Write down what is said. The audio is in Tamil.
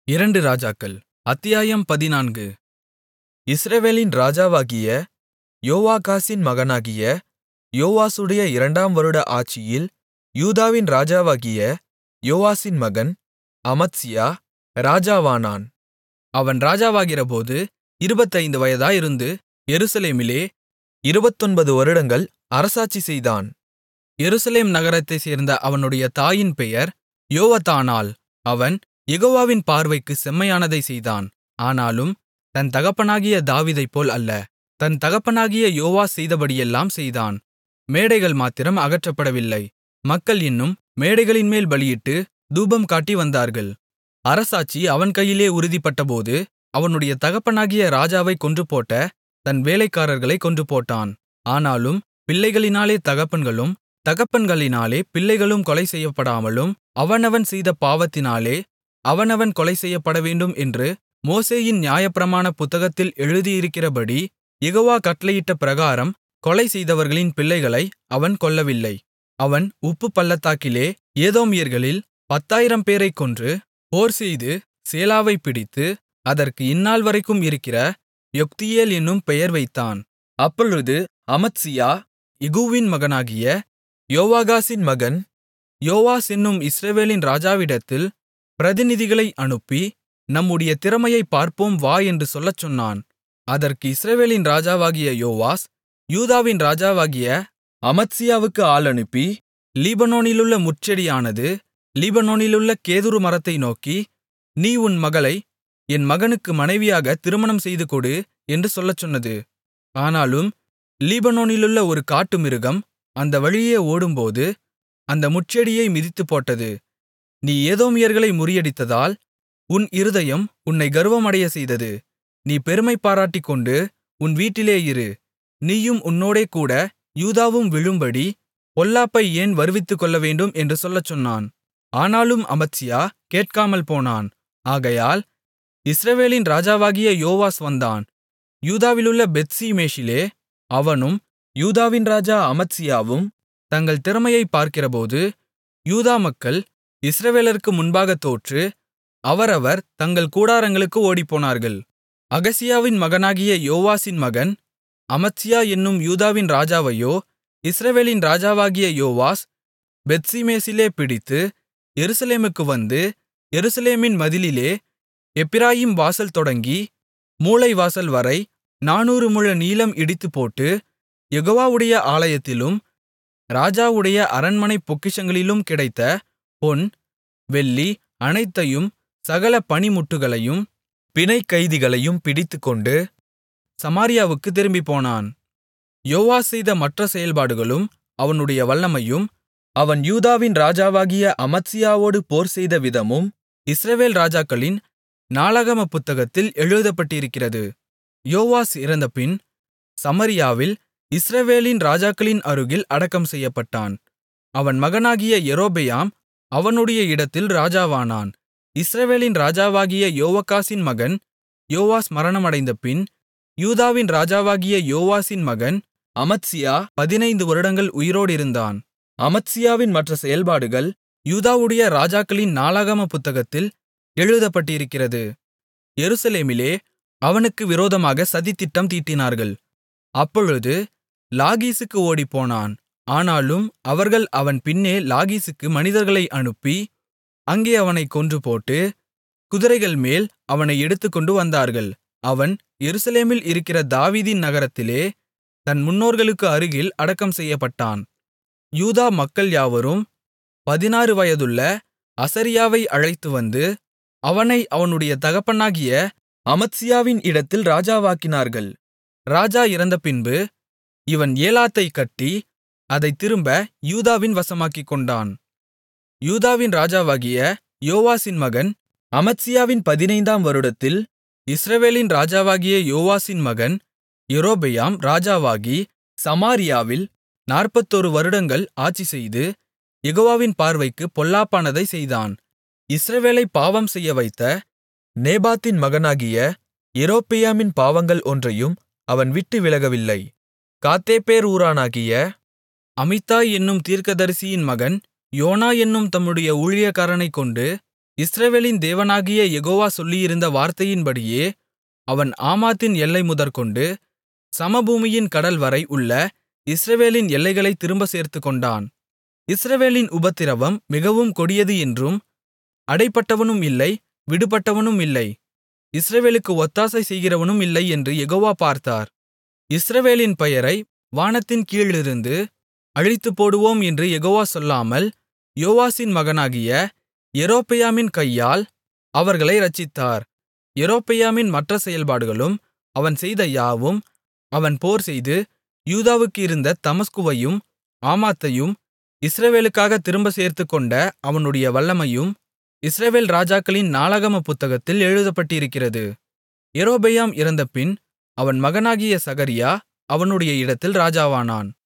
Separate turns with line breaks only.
அத்தியாயம் 14. இஸ்ரவேலின் ராஜாவாகிய யோவாகாசின் மகனாகிய யோவாசுடைய 2 ஆம் வருட ஆட்சியில் யூதாவின் ராஜாவாகிய யோவாசின் மகன் அமத்சியா ராஜாவானான். அவன் ராஜாவாகிறபோது 25 வயதாயிருந்து எருசலேமிலே 29 வருடங்கள் அரசாட்சி செய்தான். எருசலேம் நகரத்தைச் சேர்ந்த அவனுடைய தாயின் பெயர் யோவத்தானாள். அவன் யெகோவாவின் பார்வைக்குச் செம்மையானதைச் செய்தான். ஆனாலும் தன் தகப்பனாகிய தாவீதைப்போல் அல்ல. தன் தகப்பனாகிய யோவாஸ் செய்தபடியெல்லாம் செய்தான். மேடைகள் மாத்திரம் அகற்றப்படவில்லை. மக்கள் இன்னும் மேடைகளின்மேல் பலியிட்டு தூபம் காட்டி வந்தார்கள். அரசாட்சி அவன் கையிலே உறுதிப்பட்டபோது அவனுடைய தகப்பனாகிய ராஜாவைக் கொன்றுபோட்ட தன் வேலைக்காரர்களைக் கொன்றுபோட்டான். ஆனாலும் பிள்ளைகளினாலே தகப்பன்களும் தகப்பன்களினாலே பிள்ளைகளும் கொலை செய்யப்படாமலும் அவனவன் செய்த பாவத்தினாலே அவனவன் கொலை செய்யப்படவேண்டும் என்று மோசேயின் நியாயப்பிரமாண புத்தகத்தில் எழுதியிருக்கிறபடி யெகோவா கட்டளையிட்ட பிரகாரம் கொலை செய்தவர்களின் பிள்ளைகளை அவன் கொல்லவில்லை. அவன் உப்பு பள்ளத்தாக்கிலே ஏதோமியர்களில் 10,000 பேரைக் கொன்று போர்செய்து சேலாவைப் பிடித்து அதற்கு இந்நாள்வரைக்கும் இருக்கிற யொக்தியேல் என்னும் பெயர் வைத்தான். அப்பொழுது அமத்சியா யெகூவின் மகனாகிய யோவாகாசின் மகன் யோவாஸ் என்னும் இஸ்ரவேலின் ராஜாவிடத்தில் பிரதிநிதிகளை அனுப்பி, நம்முடைய திறமையைப் பார்ப்போம் வா என்று சொல்லச் சொன்னான். அதற்கு இஸ்ரவேலின் ராஜாவாகிய யோவாஸ் யூதாவின் ராஜாவாகிய அமத்சியாவுக்கு ஆள் அனுப்பி, லீபனோனிலுள்ள முட்செடியானது லீபனோனிலுள்ள கேதுரு மரத்தை நோக்கி, நீ உன் மகளை என் மகனுக்கு மனைவியாக திருமணம் செய்துகொடு என்று சொல்லச் சொன்னது. ஆனாலும் லீபனோனிலுள்ள ஒரு காட்டுமிருகம் அந்த வழியே ஓடும்போது அந்த முட்செடியை மிதித்துப்போட்டது. நீ ஏதோமியர்களை முறியடித்ததால் உன் இருதயம் உன்னை கர்வமடையச் செய்தது. நீ பெருமை பாராட்டிக்கொண்டு உன் வீட்டிலே இரு. நீயும் உன்னோடே கூட யூதாவும் விழும்படி பொல்லாப்பை ஏன் வருவித்துக்கொள்ளவேண்டும் என்று சொல்லச் சொன்னான். ஆனாலும் அமத்சியா கேட்காமல் போனான். ஆகையால் இஸ்ரவேலின் ராஜாவாகிய யோவாஸ் வந்தான். யூதாவிலுள்ள பெத்ஷிமேசிலே அவனும் யூதாவின் ராஜா அமத்சியாவும் தங்கள் திறமையைப் பார்க்கிறபோது யூதா மக்கள் இஸ்ரவேலருக்கு முன்பாகத் தோற்று அவரவர் தங்கள் கூடாரங்களுக்கு ஓடிப்போனார்கள். அகசியாவின் மகனாகிய யோவாசின் மகன் அமத்சியா என்னும் யூதாவின் ராஜாவையோ இஸ்ரவேலின் ராஜாவாகிய யோவாஸ் பெத்ஷிமேசிலே பிடித்து எருசலேமுக்கு வந்து எருசலேமின் மதிலிலே எப்பிராயீம் வாசல் தொடங்கி மூலைவாசல் வரை 400 முழ நீளம் இடித்துப்போட்டு, யெகோவாவுடைய ஆலயத்திலும் ராஜாவுடைய அரண்மனைப் பொக்கிஷங்களிலும் கிடைத்த பொன் வெள்ளி அனைத்தையும் சகல பணிமுட்டுகளையும் பிணைக்கைதிகளையும் பிடித்துக்கொண்டு சமாரியாவுக்குத் திரும்பிப்போனான். யோவாஸ் செய்த மற்ற செயல்பாடுகளும் அவனுடைய வல்லமையும் அவன் யூதாவின் ராஜாவாகிய அமத்சியாவோடு போர்செய்த விதமும் இஸ்ரவேல் ராஜாக்களின் நாளாகம புத்தகத்தில் எழுதப்பட்டிருக்கிறது. யோவாஸ் இறந்தபின் சமாரியாவில் இஸ்ரவேலின் ராஜாக்களின் அருகில் அடக்கம் செய்யப்பட்டான். அவன் மகனாகிய யெரொபெயாம் அவனுடைய இடத்தில் ராஜாவானான். இஸ்ரவேலின் ராஜாவாகிய யோவாகாசின் மகன் யோவாஸ் மரணமடைந்தபின் யூதாவின் ராஜாவாகிய யோவாசின் மகன் அமத்சியா 15 வருடங்கள் உயிரோடிருந்தான். அமத்சியாவின் மற்ற செயல்பாடுகள் யூதாவுடைய ராஜாக்களின் நாளாகம புத்தகத்தில் எழுதப்பட்டிருக்கிறது. எருசலேமிலே அவனுக்கு விரோதமாக சதித்திட்டம் தீட்டினார்கள். அப்பொழுது லாகீசுக்கு ஓடிப்போனான். ஆனாலும் அவர்கள் அவன் பின்னே லாகீசுக்கு மனிதர்களை அனுப்பி அங்கே அவனைக் கொன்றுபோட்டு குதிரைகள்மேல் அவனை எடுத்துக்கொண்டு வந்தார்கள். அவன் எருசலேமில் இருக்கிற தாவீதின் நகரத்திலே தன் முன்னோர்களுக்கு அருகில் அடக்கம் செய்யப்பட்டான். யூதா மக்கள் யாவரும் 16 வயதுள்ள அசரியாவை அழைத்துவந்து அவனை அவனுடைய தகப்பனாகிய அமத்சியாவின் இடத்தில் ராஜாவாக்கினார்கள். ராஜா இறந்தபின்பு இவன் ஏலாத்தைக் கட்டி அதைத் திரும்ப யூதாவின் வசமாக்கிக்கொண்டான். யூதாவின் ராஜாவாகிய யோவாசின் மகன் அமத்சியாவின் 15 ஆம் வருடத்தில் இஸ்ரவேலின் ராஜாவாகிய யோவாசின் மகன் யெரொபெயாம் ராஜாவாகி சமாரியாவில் 41 வருடங்கள் ஆட்சிசெய்து யெகோவாவின் பார்வைக்குப் பொல்லாப்பானதைச் செய்தான். இஸ்ரவேலைப் பாவம் செய்யவைத்த நேபாத்தின் மகனாகிய யெரொபெயாமின் பாவங்கள் ஒன்றையும் அவன் விட்டு விலகவில்லை. காத்தேப்பேர் ஊரானாகிய அமித்தாய் என்னும் தீர்க்கதரிசியின் மகன் யோனா என்னும் தம்முடைய ஊழியக்காரனைக் கொண்டு இஸ்ரவேலின் தேவனாகிய யெகோவா சொல்லியிருந்த வார்த்தையின்படியே அவன் ஆமாத்தின் எல்லை முதற்கொண்டு சமபூமியின் கடல்வரை உள்ள இஸ்ரவேலின் எல்லைகளைத் திரும்பச் சேர்த்துக்கொண்டான். இஸ்ரவேலின் உபத்திரவம் மிகவும் கொடியது என்றும், அடைபட்டவனும் இல்லை, விடுபட்டவனும் இல்லை, இஸ்ரவேலுக்கு ஒத்தாசை செய்கிறவனும் இல்லை என்று யெகோவா பார்த்தார். இஸ்ரவேலின் பெயரை வானத்தின் கீழிருந்து அழித்துப்போடுவோம் என்று யெகோவா சொல்லாமல், யோவாசின் மகனாகிய யெரொபெயாமின் கையால் அவர்களை இரட்சித்தார். யெரொபெயாமின் மற்ற செயல்பாடுகளும் அவன் செய்த யாவும், அவன் போர்செய்து யூதாவுக்கு இருந்த தமஸ்குவையும் ஆமாத்தையும் இஸ்ரவேலுக்காகத் திரும்பச் சேர்த்துக்கொண்ட அவனுடைய வல்லமையும் இஸ்ரவேல் ராஜாக்களின் நாளாகமப் புத்தகத்தில் எழுதப்பட்டிருக்கிறது. யெரொபெயாம் இறந்தபின் அவன் மகனாகிய சகரியா அவனுடைய இடத்தில் ராஜாவானான்.